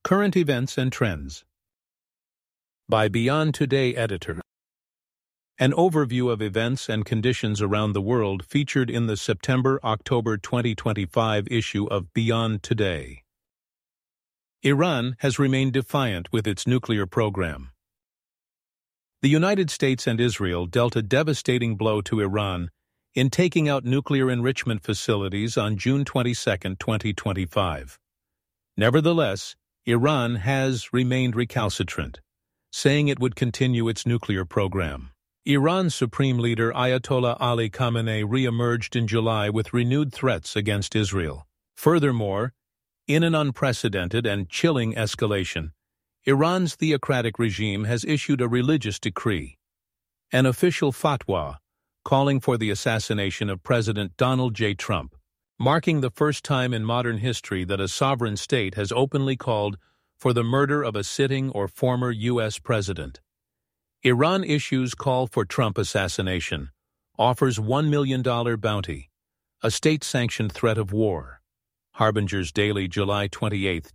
Current Events and Trends by Beyond Today editor. An overview of events and conditions around the world featured in the September-October 2025 issue of Beyond Today. Iran has remained defiant with its nuclear program. The United States and Israel dealt a devastating blow to Iran in taking out nuclear enrichment facilities on June 22, 2025. Nevertheless, Iran has remained recalcitrant, saying it would continue its nuclear program. Iran's supreme leader Ayatollah Ali Khamenei re-emerged in July with renewed threats against Israel. Furthermore, in an unprecedented and chilling escalation, Iran's theocratic regime has issued a religious decree, an official fatwa, calling for the assassination of President Donald J. Trump, marking the first time in modern history that a sovereign state has openly called for the murder of a sitting or former U.S. president. Iran issues call for Trump assassination, offers $1 million bounty, a state-sanctioned threat of war. Harbinger's Daily, July 28,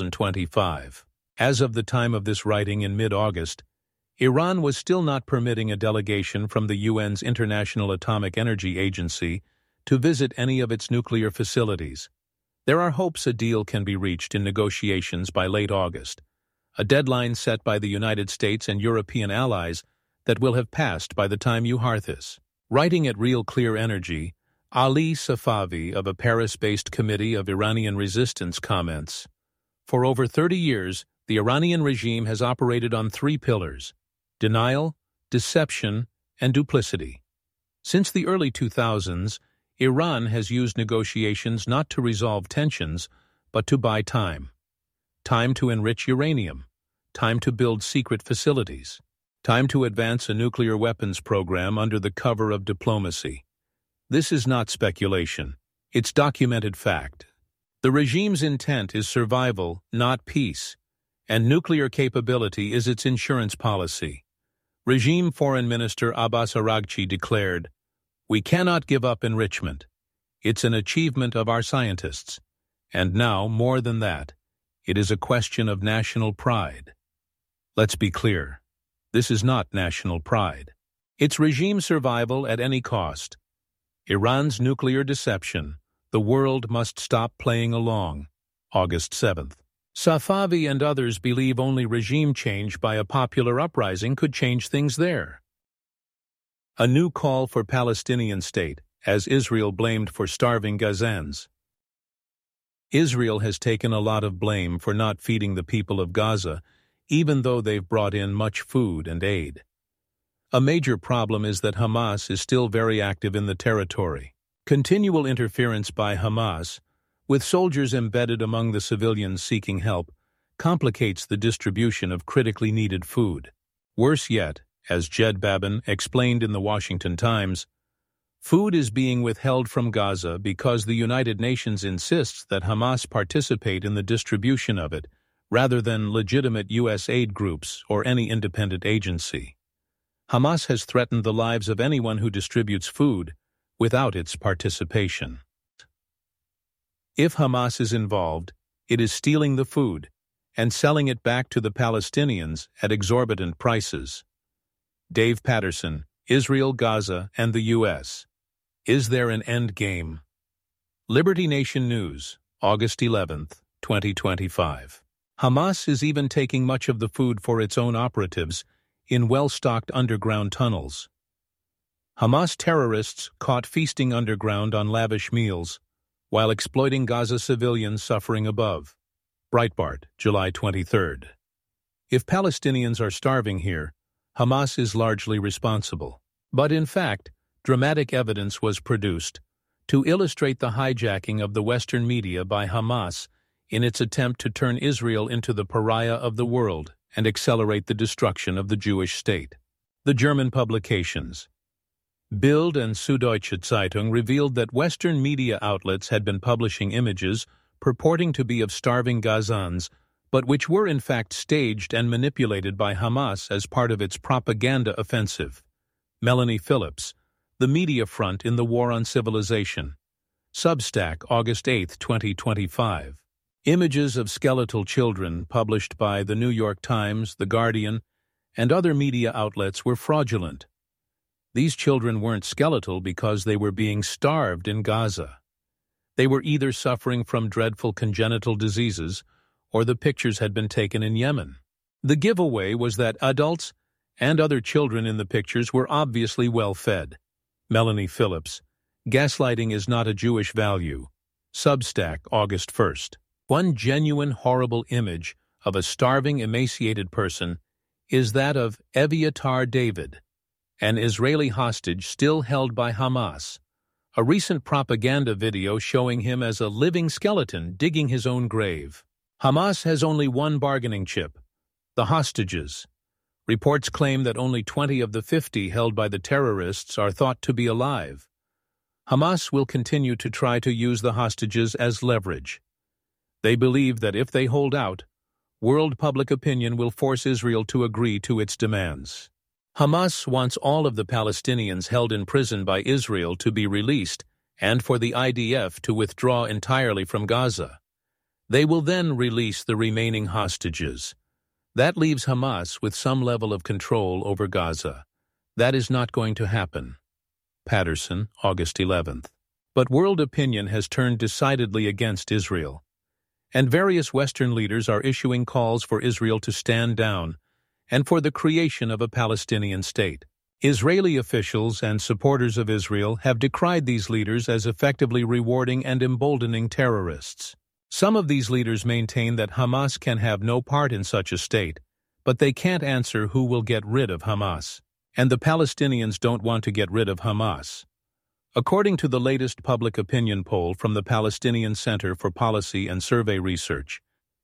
2025. As of the time of this writing in mid-August, Iran was still not permitting a delegation from the UN's International Atomic Energy Agency to visit any of its nuclear facilities. There are hopes a deal can be reached in negotiations by late August, a deadline set by the United States and European allies that will have passed by the time you hear this. Writing at Real Clear Energy, Ali Safavi of a Paris-based Committee of Iranian Resistance comments, "For over 30 years, the Iranian regime has operated on three pillars: denial, deception, and duplicity. Since the early 2000s, Iran has used negotiations not to resolve tensions, but to buy time. Time to enrich uranium, time to build secret facilities, time to advance a nuclear weapons program under the cover of diplomacy. This is not speculation. It's documented fact. The regime's intent is survival, not peace, and nuclear capability is its insurance policy." Regime Foreign Minister Abbas Araghchi declared, "We cannot give up enrichment. It's an achievement of our scientists. And now, more than that, it is a question of national pride." Let's be clear. This is not national pride. It's regime survival at any cost. Iran's nuclear deception. The world must stop playing along. August 7th. Safavi and others believe only regime change by a popular uprising could change things there. A new call for Palestinian state, as Israel blamed for starving Gazans. Israel has taken a lot of blame for not feeding the people of Gaza, even though they've brought in much food and aid. A major problem is that Hamas is still very active in the territory. Continual interference by Hamas, with soldiers embedded among the civilians seeking help, complicates the distribution of critically needed food. Worse yet, as Jed Babin explained in the Washington Times, food is being withheld from Gaza because the United Nations insists that Hamas participate in the distribution of it, rather than legitimate U.S. aid groups or any independent agency. Hamas has threatened the lives of anyone who distributes food without its participation. If Hamas is involved, it is stealing the food and selling it back to the Palestinians at exorbitant prices. Dave Patterson, Israel, Gaza, and the U.S. Is there an end game? Liberty Nation News, August 11, 2025. Hamas is even taking much of the food for its own operatives in well-stocked underground tunnels. Hamas terrorists caught feasting underground on lavish meals, while exploiting Gaza civilians suffering above. Breitbart, July 23rd. If Palestinians are starving here, Hamas is largely responsible. But in fact, dramatic evidence was produced to illustrate the hijacking of the Western media by Hamas in its attempt to turn Israel into the pariah of the world and accelerate the destruction of the Jewish state. The German publications Bild and Süddeutsche Zeitung revealed that Western media outlets had been publishing images purporting to be of starving Gazans, but which were in fact staged and manipulated by Hamas as part of its propaganda offensive. Melanie Phillips, The Media Front in the War on Civilization. Substack, August 8, 2025. Images of skeletal children published by The New York Times, The Guardian, and other media outlets were fraudulent. These children weren't skeletal because they were being starved in Gaza. They were either suffering from dreadful congenital diseases or the pictures had been taken in Yemen. The giveaway was that adults and other children in the pictures were obviously well-fed. Melanie Phillips, Gaslighting is Not a Jewish Value. Substack, August 1st. One genuine horrible image of a starving, emaciated person is that of Eviatar David, an Israeli hostage still held by Hamas. A recent propaganda video showing him as a living skeleton digging his own grave. Hamas has only one bargaining chip: the hostages. Reports claim that only 20 of the 50 held by the terrorists are thought to be alive. Hamas will continue to try to use the hostages as leverage. They believe that if they hold out, world public opinion will force Israel to agree to its demands. Hamas wants all of the Palestinians held in prison by Israel to be released and for the IDF to withdraw entirely from Gaza. They will then release the remaining hostages. That leaves Hamas with some level of control over Gaza. That is not going to happen. Patterson, August 11th. But world opinion has turned decidedly against Israel, and various Western leaders are issuing calls for Israel to stand down and for the creation of a Palestinian state. Israeli officials and supporters of Israel have decried these leaders as effectively rewarding and emboldening terrorists. Some of these leaders maintain that Hamas can have no part in such a state, but they can't answer who will get rid of Hamas. And the Palestinians don't want to get rid of Hamas. According to the latest public opinion poll from the Palestinian Center for Policy and Survey Research,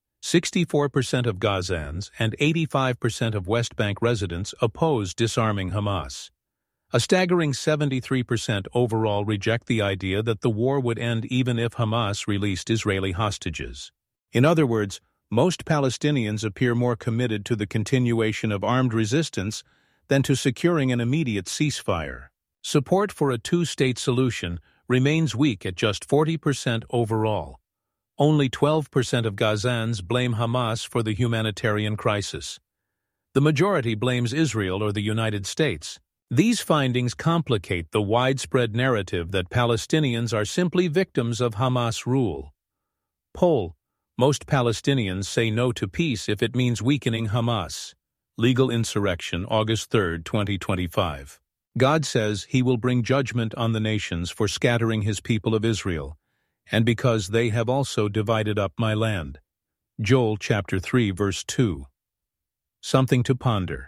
64% of Gazans and 85% of West Bank residents oppose disarming Hamas. A staggering 73% overall reject the idea that the war would end even if Hamas released Israeli hostages. In other words, most Palestinians appear more committed to the continuation of armed resistance than to securing an immediate ceasefire. Support for a two-state solution remains weak at just 40% overall. Only 12% of Gazans blame Hamas for the humanitarian crisis. The majority blames Israel or the United States. These findings complicate the widespread narrative that Palestinians are simply victims of Hamas rule. Poll: most Palestinians say no to peace if it means weakening Hamas. Legal Insurrection, August 3, 2025. God says he will bring judgment on the nations for scattering his people of Israel, and because they have also divided up my land. Joel chapter 3, verse 2. Something to ponder.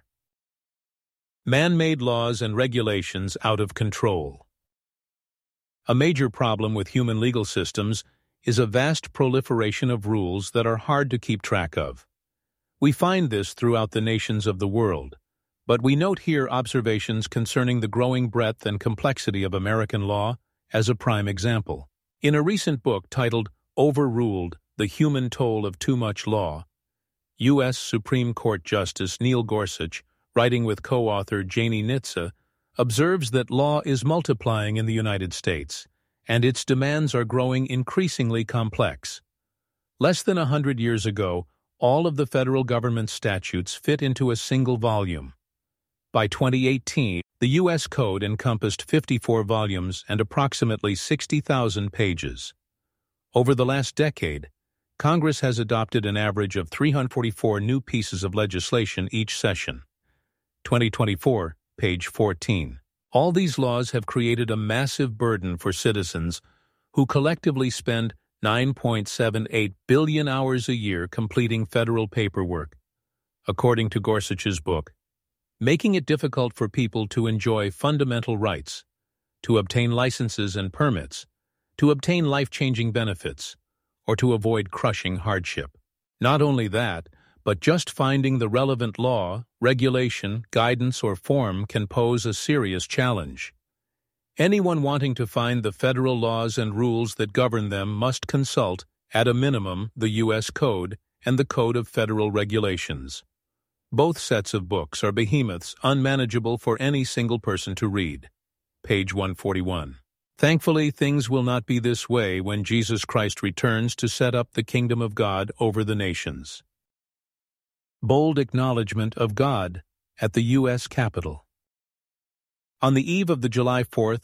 Man-made laws and regulations out of control. A major problem with human legal systems is a vast proliferation of rules that are hard to keep track of. We find this throughout the nations of the world, but we note here observations concerning the growing breadth and complexity of American law as a prime example. In a recent book titled Overruled: The Human Toll of Too Much Law, U.S. Supreme Court Justice Neil Gorsuch, writing with co-author Janie Nitze, observes that law is multiplying in the United States, and its demands are growing increasingly complex. Less than 100 years ago, all of the federal government statutes fit into a single volume. By 2018, the U.S. Code encompassed 54 volumes and approximately 60,000 pages. Over the last decade, Congress has adopted an average of 344 new pieces of legislation each session. 2024, page 14. All these laws have created a massive burden for citizens who collectively spend 9.78 billion hours a year completing federal paperwork, according to Gorsuch's book, making it difficult for people to enjoy fundamental rights, to obtain licenses and permits, to obtain life-changing benefits, or to avoid crushing hardship. Not only that, but just finding the relevant law, regulation, guidance, or form can pose a serious challenge. Anyone wanting to find the federal laws and rules that govern them must consult, at a minimum, the U.S. Code and the Code of Federal Regulations. Both sets of books are behemoths unmanageable for any single person to read. Page 141. Thankfully, things will not be this way when Jesus Christ returns to set up the kingdom of God over the nations. Bold acknowledgement of God at the U.S. Capitol. On the eve of the July 4,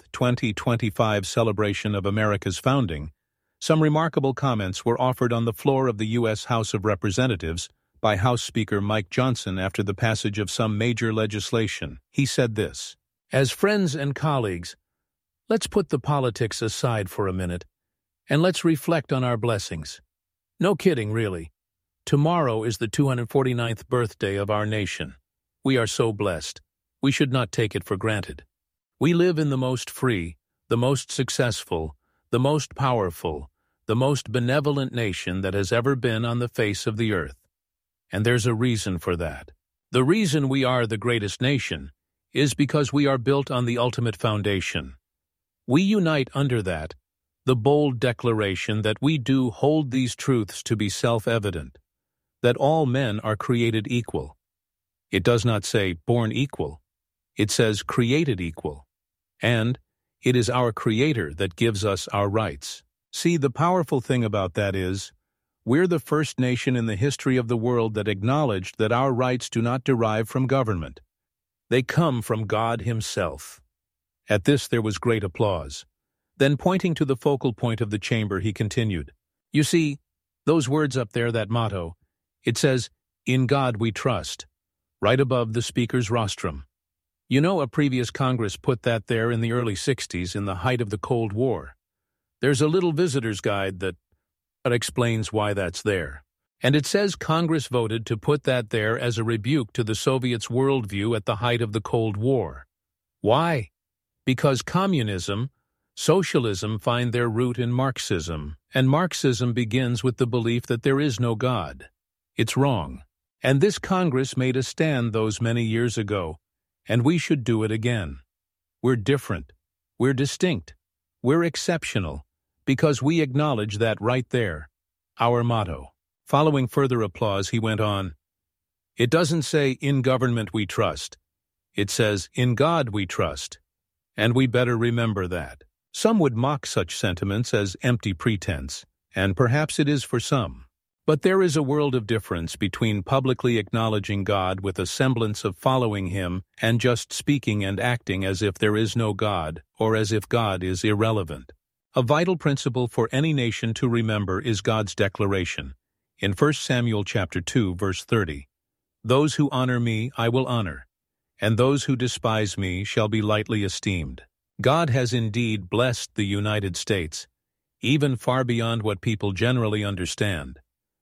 2025 celebration of America's founding, some remarkable comments were offered on the floor of the U.S. House of Representatives by House Speaker Mike Johnson after the passage of some major legislation. He said this: "As friends and colleagues, let's put the politics aside for a minute, and let's reflect on our blessings. No kidding, really. Tomorrow is the 249th birthday of our nation. We are so blessed. We should not take it for granted. We live in the most free, the most successful, the most powerful, the most benevolent nation that has ever been on the face of the earth. And there's a reason for that. The reason we are the greatest nation is because we are built on the ultimate foundation. We unite under that, the bold declaration that we do hold these truths to be self-evident, that all men are created equal. It does not say born equal. It says created equal. And it is our Creator that gives us our rights. See, the powerful thing about that is, we're the first nation in the history of the world that acknowledged that our rights do not derive from government. They come from God Himself." At this there was great applause. Then, pointing to the focal point of the chamber, he continued, "You see, those words up there, that motto, it says, 'In God we trust,' right above the Speaker's rostrum. You know, a previous Congress put that there in the early 60s in the height of the Cold War. There's a little visitor's guide that explains why that's there. And it says Congress voted to put that there as a rebuke to the Soviets' worldview at the height of the Cold War. Why? Because communism, socialism find their root in Marxism, and Marxism begins with the belief that there is no God. It's wrong. And this Congress made a stand those many years ago, and we should do it again. We're different. We're distinct. We're exceptional, because we acknowledge that right there, our motto." Following further applause, he went on, "It doesn't say, 'In government we trust.' It says, 'In God we trust.' And we better remember that." Some would mock such sentiments as empty pretense, and perhaps it is for some. But there is a world of difference between publicly acknowledging God with a semblance of following Him and just speaking and acting as if there is no God or as if God is irrelevant. A vital principle for any nation to remember is God's declaration. In 1 Samuel chapter 2, verse 30, "Those who honor me I will honor, and those who despise me shall be lightly esteemed." God has indeed blessed the United States, even far beyond what people generally understand.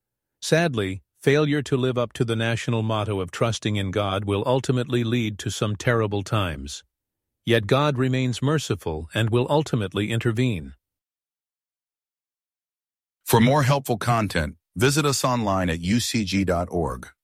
Sadly, failure to live up to the national motto of trusting in God will ultimately lead to some terrible times. Yet God remains merciful and will ultimately intervene. For more helpful content, visit us online at ucg.org.